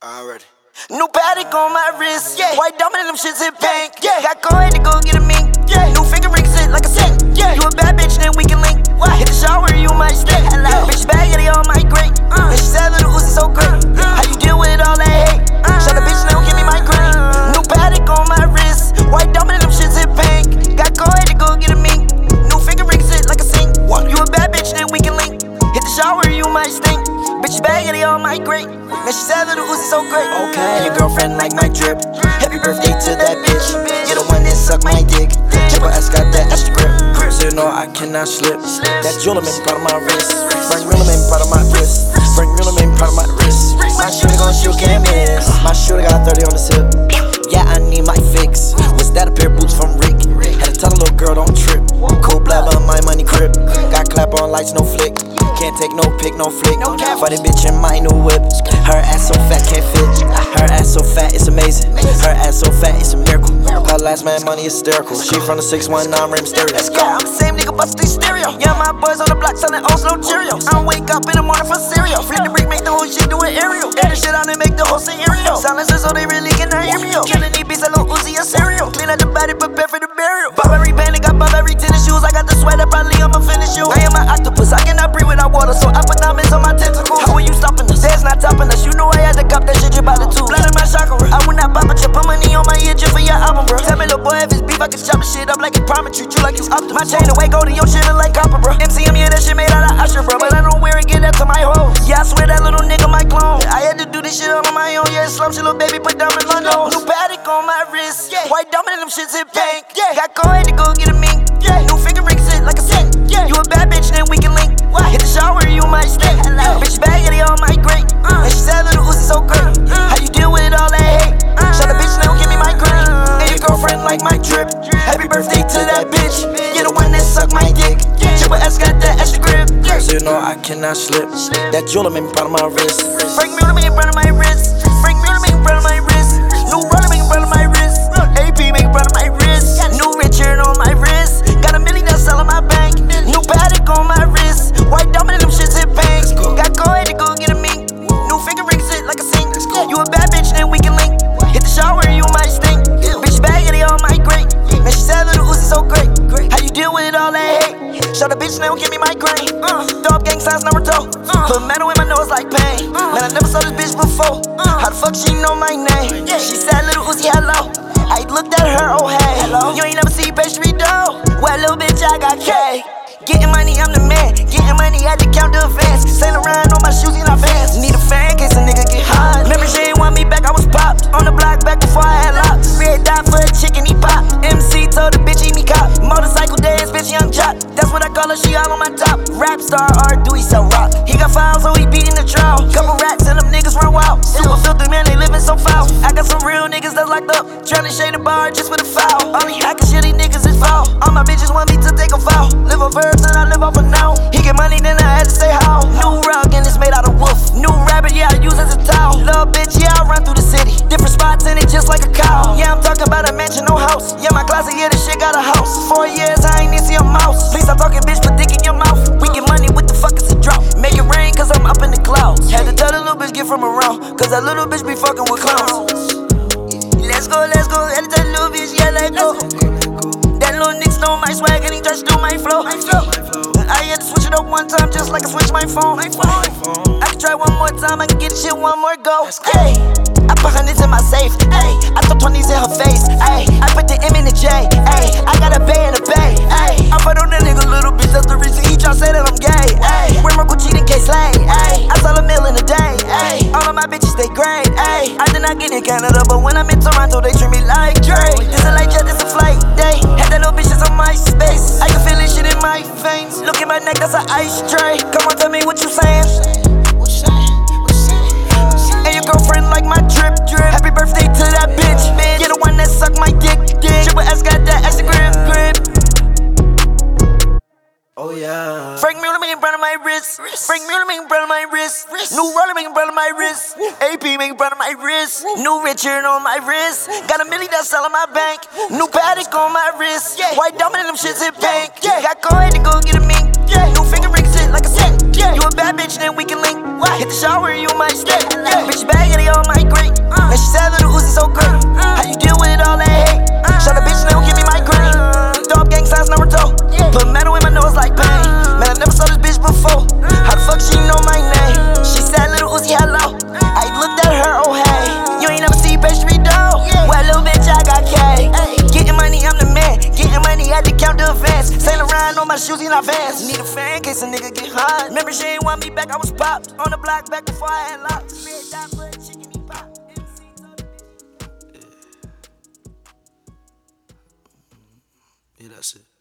Already. New Patek on my wrist, white diamond and them shits in pink. Got coin to go get a mink. New finger ring sit like a sink. You a bad bitch, then we can link. Hit the shower, you might stink. Bitch baggity on my grate. And she said little Uzi so great. How you deal with all that hate? Shut the bitch, now give me my green. New Patek on my wrist, white diamond and them shits in pink. Got coin to go get a mink. New finger ring sit like a sink. You a bad bitch, then we can link. Hit the shower, you might stink. Bitch baggity on my grate. Man, she said little Uzi so great. Okay, your girlfriend like my drip. Happy birthday to that bitch. You're the one that suck my dick. Triple S got that extra grip. So you know I cannot slip. That jewelry part of my wrist. Frank Miller part of my wrist. Frank Miller part of my wrist. My shooter gon' shoot, can't miss. My shooter got 30 on the tip. Yeah, I need my fix. Was that a pair of boots from Rick? Had to tell a little girl don't trip. Cool blabber, my money crib. Got clap on lights, no flick. Can't take no pic, no flick. Funny bitch in my new whip. Her ass so fat, can't fit. Her ass so fat, it's amazing. Her ass so fat, it's a miracle. Her last man money is hysterical. She from the 619 rim stereo. Let's go. I'm the same nigga bustin' stereo. Yeah, my boys on the block selling old slow Cheerios. I wake up in the morning for cereal. Flip the brick, make the whole shit do an aerial. Air the shit out and make the whole scenario. Silences so they really cannot hear me. Killing these beats, I don't Uzi a cereal. Clean up the body, prepare for the burial. Bob every band, got bob every tennis shoes. I got the sweater, probably I'ma finish you. I am an octopus, I cannot breathe without water, so I put diamonds on my tentacles. How are you stopping us? There's not topping us. You know I had to cop that shit, you by the two. Blood in my chakra. I would not pop a chip, put money on my ear just for your album, bro. Tell me, little boy, if it's beef, I can chop the shit up like it's prime and treat you like it's up to my chain away, go to your shit look like copper, bro. MCM, yeah, that shit made out of Usher, bro. But I don't wear it, get that to my hoes. Yeah, I swear that little nigga my clone. I had to do this shit on my own. Yeah, slump shit, little baby, put diamonds on nose. New Patek on my wrist, white diamond and them shits in pink. Got coin to go get a mink. New finger ring sit like a sink. You a bad bitch, then we can link. Hit the shower, you might stink. Bitch baggity on my grate. And she said little Uzi so great. How you deal with all that hate? Shut the bitch, now give me my green. And your girlfriend like my drip. Happy birthday to that bitch. You're the one that suck my dick. Triple S got that extra grip. So you know I cannot slip. That jewelry part of my wrist. Frank Miller part of my wrist. Frank Miller part of my wrist. New Roller part of my wrist. AP part of my wrist. New Richard on my wrist. Got $1 million that's selling my bank. New Patek on my wrist. White diamond and them shits in pink. Got coin to go get a mink. New finger ring sit like a sink. You a bad bitch, then we can link. Hit the shower, you might stink. Bitch baggity on my grate. Man, she said little Uzi so great. How you deal with all that hate? Show the bitch, now give me my grain. Throw up gang signs, number toe. Put metal in my nose like pain. Man, I never saw this bitch before. How the fuck she know my name? She said little Uzi, hello. I looked at her, oh hey. Hello. You ain't never see pastry dough. Well, little bitch, I got K. Getting money, I'm the man. Getting money, had to count the advance. Sail around on my shoes, in our fans. Need a fan, case a nigga get hot. Remember, she ain't want me back, I was popped. On the block, back before I had locks. Red dot for a chicken, he pop. MC told the bitch, eat me cop. Motorcycle dance, bitch, young chop. That's what I call her, she all on my top. Rap star, R2, he sell rock. He got files, so he beating the trial. Couple rats and them niggas run wild. Super filthy, man, they living so foul. I got some real niggas that's locked up. Tryna shade the bar just for the foul. Only hacking shit, these niggas is foul. All my bitches want me to take a foul. Live a verse and I live off a now. He get money, then I had to say how. New rug and it's made out of wolf. New rabbit, yeah, I use as a towel. Little bitch, yeah, I run through the city. Different spots in it just like a cow. Yeah, I'm talking about a mansion, no house. Yeah, my closet, yeah, this shit got a house. 4 years, I ain't even see a mouse. Please stop talking, bitch, put dick in your mouth. We get money, what the fuck is a drop? Make it rain, cause I'm up in the clouds. Had to tell the little bitch, get from around. Cause that little bitch be fucking with clowns. Let's go, had to tell the little bitch, yeah, let go. That little nigga know my swag and he tries to do my flow. I had to switch it up one time just like I switched my phone. I can try one more time, I can get shit one more go. Hey, I put hundreds in my safe. Hey, I throw 20s in her face. Hey, I put the M in the J. Hey, I got a bay in the bay. Hey, I put on that nigga little bitch, that's the reason he try to say that I'm gay. Hey, wear my Gucci in case lay. Hey, I sell $1 million a day. Hey, all of my bitches stay great. Hey, I did not get in Canada, but when I'm in Toronto, they treat me like Drake. This a light jet, this a flight day. Had that little bitch just on my space. I can feel this shit in my veins. Look at my neck, that's an ice tray. Come on, tell me what you saying. And your girlfriend like my drip. Happy birthday to that bitch. You're the one that suck my dick. Triple S got that extra grip. Oh yeah. Frank Miller making brand on my wrist. Frank Miller making brand on my wrist. New Roller making brand on my wrist. AP making brand on my wrist. New Richard on my wrist. Got $1 million that's selling my bank. New Patek on my wrist. White diamond and them shits in pink. Got coin to go get a mink. New finger ring sit like a sink. You a bad bitch, then we can link. Hit the shower, you might stink. Bitch baggity on my grip. my shoes, he not fans. Need a fan in case a nigga get hot. Remember she ain't want me back, I was popped on the block back before I had locks. Red dot, but she give me pop. Yeah, that's it.